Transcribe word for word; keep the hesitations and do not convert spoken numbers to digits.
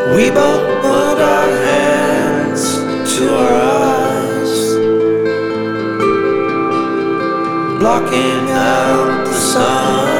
We both put our hands to our eyes, blocking out the sun.